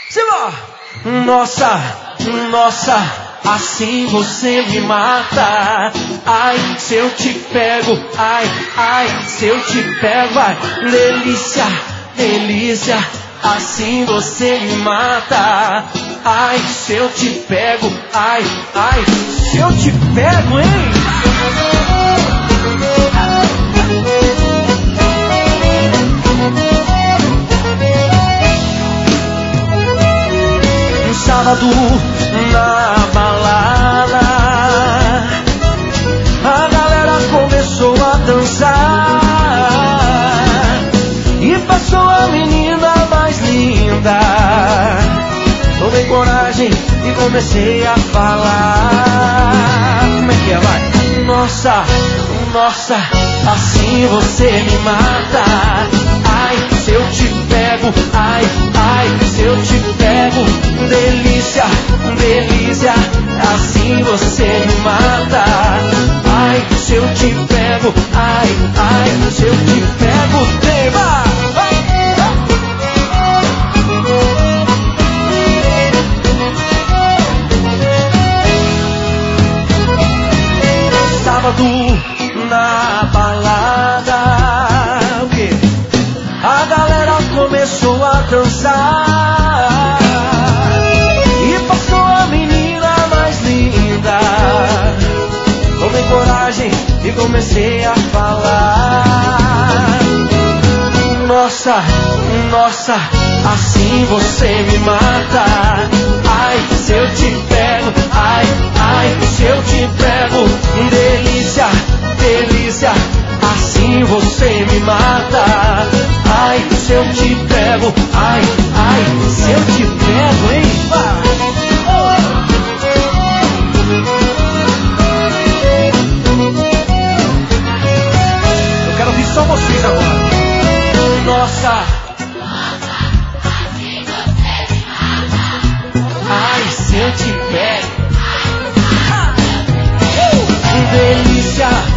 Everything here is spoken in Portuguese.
Nossa, nossa, assim você me mata. Ai, se eu te pego, ai, ai, se eu te pego, ai, delícia, delícia, assim você me mata. Ai, se eu te pego, ai, ai, se eu te pego, hein? Sábado na balada, a galera começou a dançar e passou a menina mais linda. Tomei coragem e comecei a falar. Como é que é, vai? Nossa, nossa, assim você me mata. Ai, se eu te pego, ai, ai, se eu te pego, delícia, delícia, assim você me mata. Ai, se eu te pego, ai, ai, se eu te pego, tema. Sábado na balada, o quê? A galera começou a dançar e passou a menina mais linda. Tomei coragem e comecei a falar. Nossa, nossa, assim você me mata. Ai, se eu te pego, ai, ai, se eu te pego, delícia, delícia, assim você me mata. Ai, se eu te pego, ai, ai, se eu te pego, hein? Eu quero ouvir só vocês agora. Nossa, assim você me mata. ai, se eu te pego, delícia.